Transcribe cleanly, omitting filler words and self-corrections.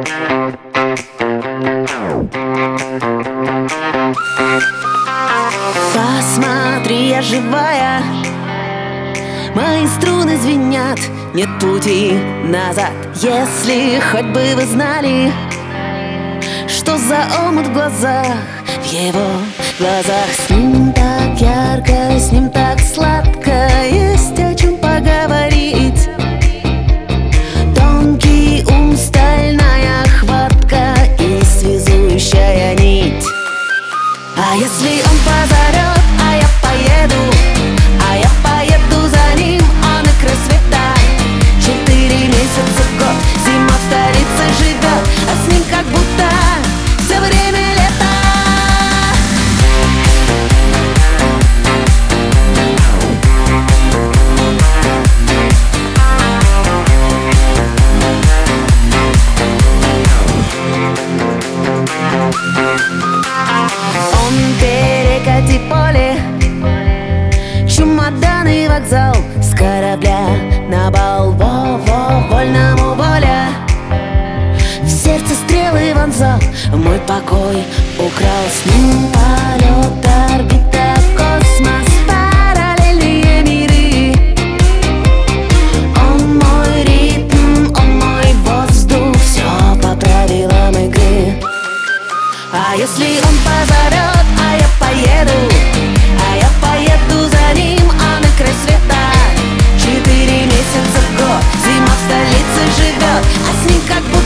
Посмотри, я живая, мои струны звенят, нет пути назад. Если хоть бы вы знали, что за омут в глазах, в его глазах. С ним так ярко, с ним так сладко, есть о чем поговорить. Тонкий ум, стальная хватка и связующая нить. А если он позовет, а я поеду за ним, он и край света. 4 месяца в год, зима в столице живет, а с ним как будто все время лето. Он перекати поле, чемоданы, вокзал, с корабля на бал. Во-во, вольному воля, в сердце стрелы вонзал, мой покой украл. С ним полет, орбита, космос, параллельные миры. Он мой ритм, он мой воздух, все по правилам игры. А если он позовет, а я поеду за ним, а на край света. 4 месяца в год, зима в столице живет, а с ним как будто